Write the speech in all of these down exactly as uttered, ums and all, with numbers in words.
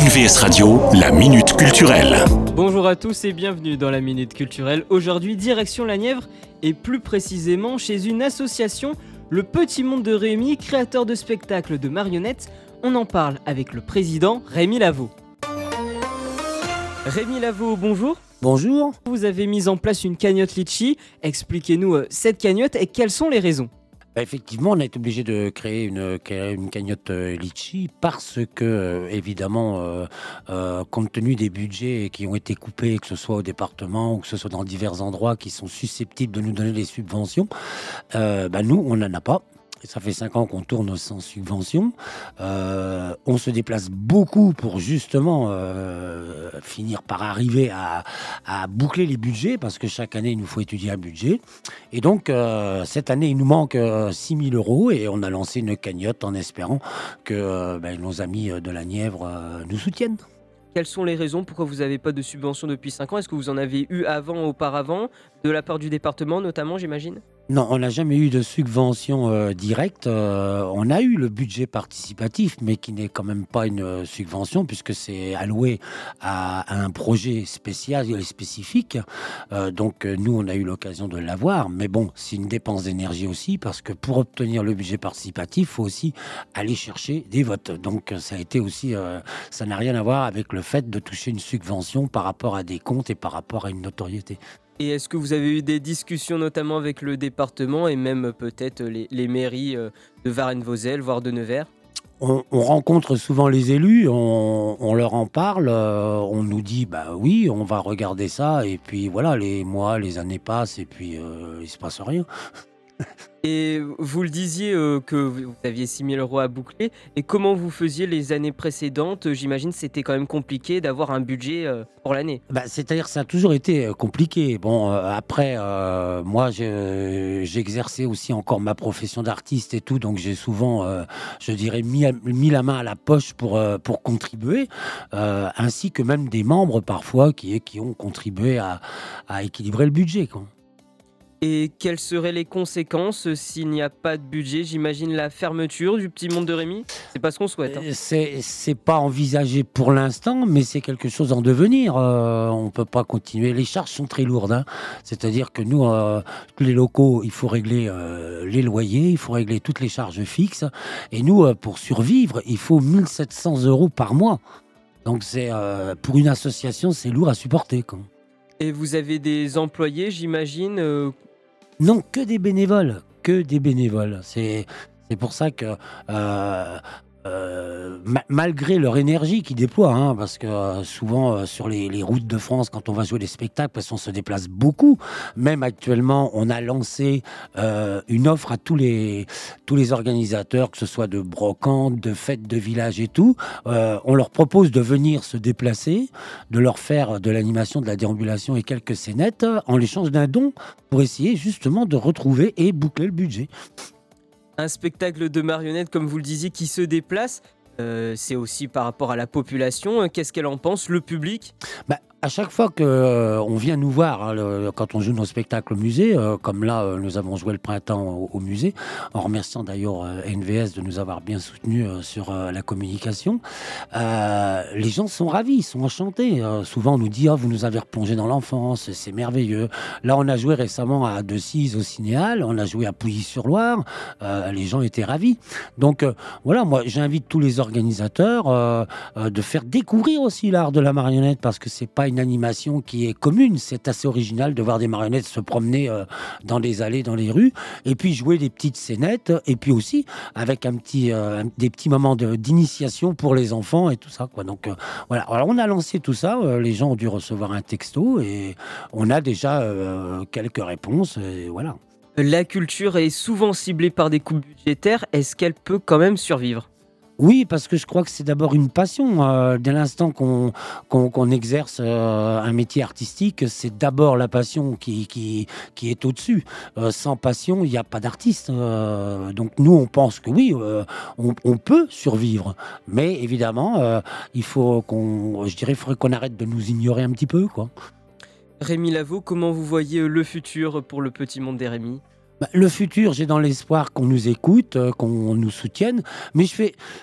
N V S Radio, la Minute Culturelle. Bonjour à tous et bienvenue dans la Minute Culturelle. Aujourd'hui, direction la Nièvre et plus précisément chez une association, le Petit Monde de Rémi, créateur de spectacles de marionnettes. On en parle avec le président Rémi Lavaux. Rémi Lavaux, bonjour. Bonjour. Vous avez mis en place une cagnotte Litchi. Expliquez-nous euh, cette cagnotte et quelles sont les raisons. Bah, effectivement, on a été obligé de créer une, une cagnotte euh, Litchi parce que, euh, évidemment, euh, euh, compte tenu des budgets qui ont été coupés, que ce soit au département ou que ce soit dans divers endroits qui sont susceptibles de nous donner des subventions, euh, bah, nous, on n'en a pas. Ça fait cinq ans qu'on tourne sans subvention. Euh, on se déplace beaucoup pour justement euh, finir par arriver à, à boucler les budgets parce que chaque année, il nous faut étudier un budget. Et donc, euh, cette année, il nous manque euh, six mille euros et on a lancé une cagnotte en espérant que euh, ben, nos amis de la Nièvre euh, nous soutiennent. Quelles sont les raisons pourquoi vous n'avez pas de subvention depuis cinq ans ? Est-ce que vous en avez eu avant, auparavant, de la part du département notamment, j'imagine ? Non, on n'a jamais eu de subvention euh, directe. Euh, on a eu le budget participatif, mais qui n'est quand même pas une euh, subvention, puisque c'est alloué à, à un projet spécial et spécifique. Euh, donc, euh, nous, on a eu l'occasion de l'avoir. Mais bon, c'est une dépense d'énergie aussi, parce que pour obtenir le budget participatif, il faut aussi aller chercher des votes. Donc, ça a été aussi... Euh, ça n'a rien à voir avec le fait de toucher une subvention par rapport à des comptes et par rapport à une notoriété. Et est-ce que vous avez eu des discussions notamment avec le département et même peut-être les, les mairies de Varennes-Vauzelles, voire de Nevers ? On, on rencontre souvent les élus, on, on leur en parle, euh, on nous dit bah oui, on va regarder ça, et puis voilà, les mois, les années passent, et puis euh, il se passe rien. Et vous le disiez euh, que vous aviez six mille euros à boucler. Et comment vous faisiez les années précédentes ? J'imagine que c'était quand même compliqué d'avoir un budget euh, pour l'année. Bah, c'est-à-dire que ça a toujours été compliqué. Bon, euh, après, euh, moi, je, j'exerçais aussi encore ma profession d'artiste et tout, donc j'ai souvent, euh, je dirais, mis, mis la main à la poche pour, euh, pour contribuer, euh, ainsi que même des membres parfois qui, qui ont contribué à, à équilibrer le budget, quoi. Et quelles seraient les conséquences s'il n'y a pas de budget ? J'imagine la fermeture du Petit Monde de Rémi ? C'est pas ce qu'on souhaite. Hein. C'est, c'est pas envisagé pour l'instant, mais c'est quelque chose en devenir. Euh, on peut pas continuer. Les charges sont très lourdes. Hein. C'est-à-dire que nous, euh, tous les locaux, il faut régler euh, les loyers, il faut régler toutes les charges fixes. Et nous, euh, pour survivre, il faut mille sept cents euros par mois. Donc c'est euh, pour une association, c'est lourd à supporter, quoi. Et vous avez des employés, j'imagine euh... Non, que des bénévoles, que des bénévoles. C'est, c'est pour ça que, euh, euh, ma- malgré leur énergie qu'ils déploient, hein, parce que euh, souvent euh, sur les, les routes de France, quand on va jouer des spectacles, parce qu'on se déplace beaucoup, même actuellement, on a lancé euh, une offre à tous les, tous les organisateurs, que ce soit de brocantes, de fêtes de village et tout. Euh, on leur propose de venir se déplacer, de leur faire de l'animation, de la déambulation et quelques scénettes en l'échange d'un don pour essayer justement de retrouver et boucler le budget. Un spectacle de marionnettes, comme vous le disiez, qui se déplace. Euh, c'est aussi par rapport à la population. Qu'est-ce qu'elle en pense, le public ? Bah, à chaque fois qu'on euh, vient nous voir, hein, le, quand on joue nos spectacles au musée, euh, comme là, euh, nous avons joué le printemps au, au musée, en remerciant d'ailleurs euh, N V S de nous avoir bien soutenus euh, sur euh, la communication, euh, les gens sont ravis, ils sont enchantés. Euh, souvent, on nous dit oh, « vous nous avez replongé dans l'enfance, c'est merveilleux ». Là, on a joué récemment à Decize au Cinéal, on a joué à Pouilly-sur-Loire, euh, les gens étaient ravis. Donc, euh, voilà, moi, j'invite tous les organisateurs euh, euh, de faire découvrir aussi l'art de la marionnette, parce que c'est pas une animation qui est commune, c'est assez original de voir des marionnettes se promener euh, dans les allées, dans les rues, et puis jouer des petites scénettes, et puis aussi avec un petit, euh, un- des petits moments de- d'initiation pour les enfants et tout ça, quoi. Donc euh, voilà, alors on a lancé tout ça, euh, les gens ont dû recevoir un texto, et on a déjà euh, quelques réponses, et voilà. La culture est souvent ciblée par des coupes budgétaires. Est-ce qu'elle peut quand même survivre ? Oui, parce que je crois que c'est d'abord une passion. Euh, dès l'instant qu'on, qu'on, qu'on exerce euh, un métier artistique, c'est d'abord la passion qui, qui, qui est au-dessus. Euh, sans passion, il n'y a pas d'artiste. Euh, donc nous, on pense que oui, euh, on, on peut survivre. Mais évidemment, euh, il faut qu'on, je dirais, il faudrait qu'on arrête de nous ignorer un petit peu, quoi. Rémi Lavaux, comment vous voyez le futur pour le Petit Monde des Rémi ? Bah, le futur, j'ai dans l'espoir qu'on nous écoute, euh, qu'on nous soutienne. Mais je fais...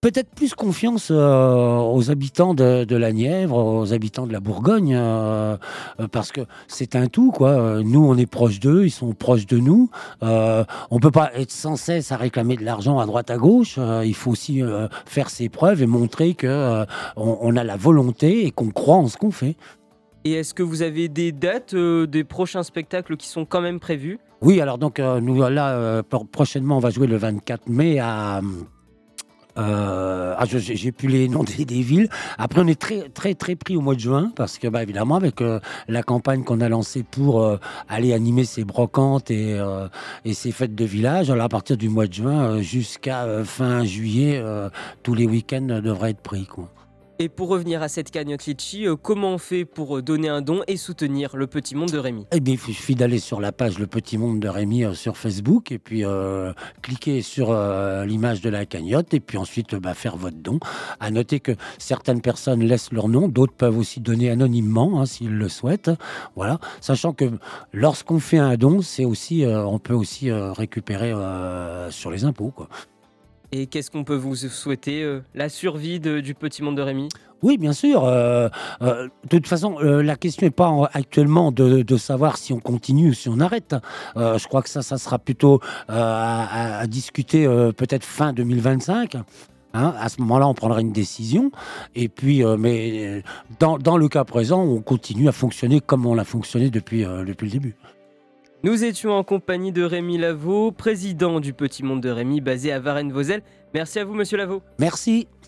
Peut-être plus confiance euh, aux habitants de, de la Nièvre, aux habitants de la Bourgogne, euh, euh, parce que c'est un tout, quoi. Nous, on est proches d'eux, ils sont proches de nous. Euh, on peut pas être sans cesse à réclamer de l'argent à droite à gauche. Euh, il faut aussi euh, faire ses preuves et montrer que euh, on, on a la volonté et qu'on croit en ce qu'on fait. Et est-ce que vous avez des dates euh, des prochains spectacles qui sont quand même prévus? Oui, alors donc euh, nous là euh, prochainement, on va jouer le vingt-quatre mai à Euh, ah, je j'ai plus les noms des, des villes. Après, on est très très très pris au mois de juin parce que, bah, évidemment, avec euh, la campagne qu'on a lancée pour euh, aller animer ces brocantes et euh, et ces fêtes de village, alors à partir du mois de juin euh, jusqu'à euh, fin juillet, euh, tous les week-ends euh, devraient être pris, quoi. Et pour revenir à cette cagnotte Litchi, euh, comment on fait pour euh, donner un don et soutenir le petit monde de Rémi? Eh bien, il suffit d'aller sur la page Le Petit Monde de Rémi euh, sur Facebook et puis euh, cliquer sur euh, l'image de la cagnotte et puis ensuite euh, bah, faire votre don. À noter que certaines personnes laissent leur nom, d'autres peuvent aussi donner anonymement hein, s'ils le souhaitent. Voilà, sachant que lorsqu'on fait un don, c'est aussi, euh, on peut aussi euh, récupérer euh, sur les impôts, quoi. Et qu'est-ce qu'on peut vous souhaiter euh, La survie de- du petit monde de Rémi? Oui, bien sûr. Euh, euh, de toute façon, euh, la question n'est pas en- actuellement de, de savoir si on continue ou si on arrête. Euh, je crois que ça, ça sera plutôt euh, à, à discuter euh, peut-être fin deux mille vingt-cinq. Hein, à ce moment-là, on prendra une décision. Et puis, euh, mais euh, dans, dans le cas présent, on continue à fonctionner comme on l'a fonctionné depuis, euh, depuis le début. Nous étions en compagnie de Rémi Lavaux, président du petit monde de Rémi basé à Varennes-Vauzelles. Merci à vous, monsieur Lavaux. Merci.